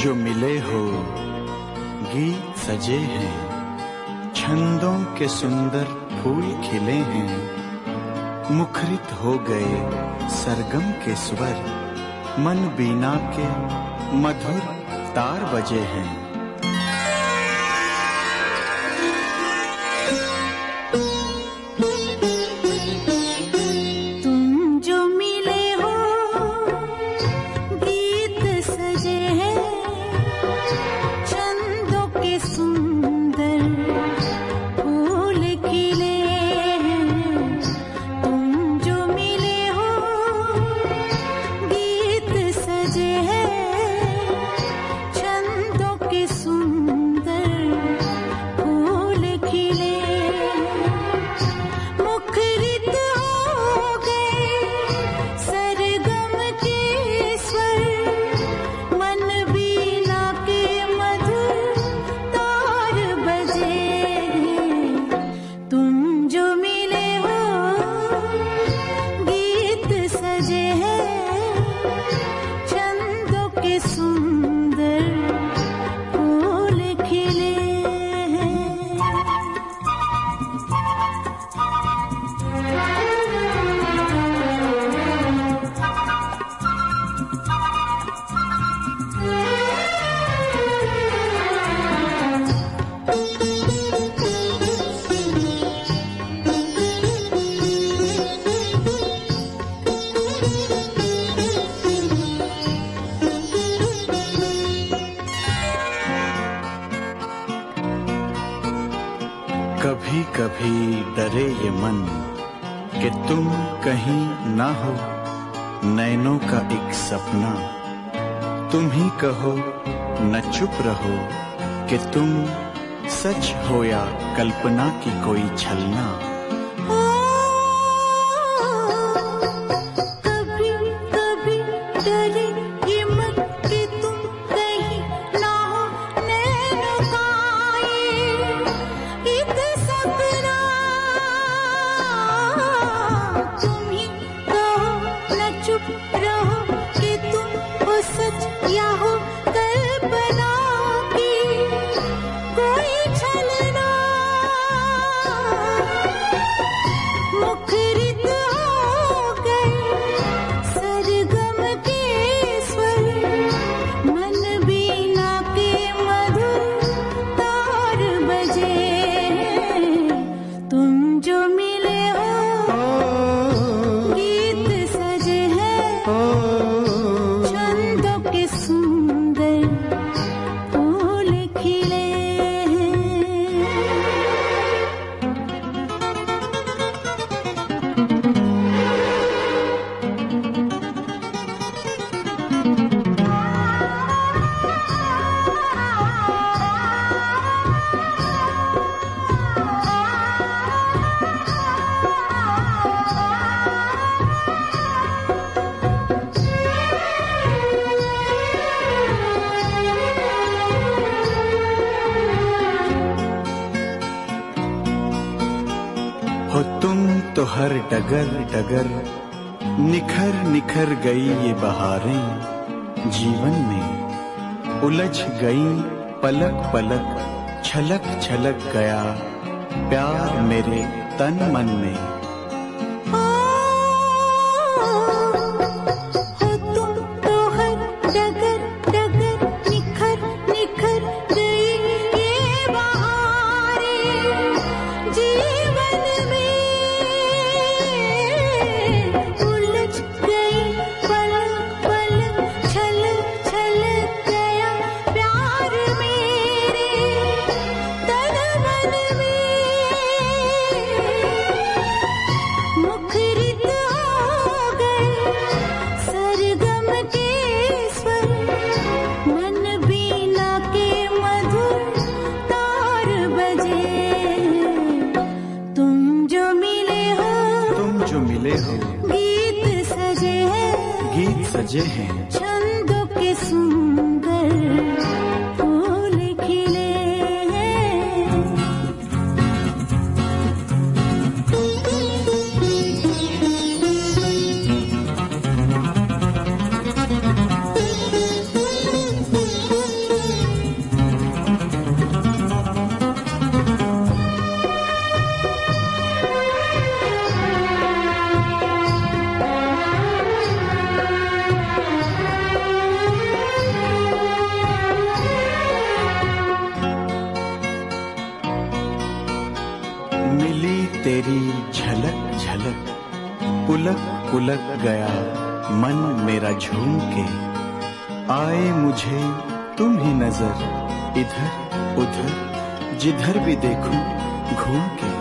जो मिले हो गीत सजे हैं, छंदों के सुंदर फूल खिले हैं, मुखरित हो गए सरगम के स्वर, मन बीना के मधुर तार बजे हैं। कभी कभी डरे ये मन कि तुम कहीं ना हो, नैनों का एक सपना, तुम ही कहो न चुप रहो कि तुम सच हो या कल्पना की कोई छलना। हो तुम तो हर डगर डगर निखर निखर गई ये बहारें, जीवन में उलझ गई पलक पलक, छलक छलक गया प्यार मेरे तन मन में। गीत सजे हैं, छंदों के सुंदर फूल खिले हैं। पुलक पुलक गया मन मेरा झूम के, आए मुझे तुम ही नजर इधर उधर, जिधर भी देखूं घूम के।